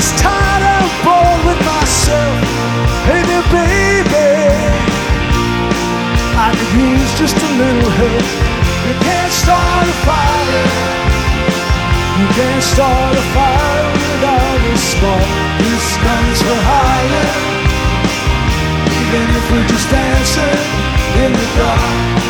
just tired and bored with myself. Hey there, baby, I could use just a little help. You can't start a fire. You can't start a fire without a spark. This gun's for hire, even if we're just dancing in the dark.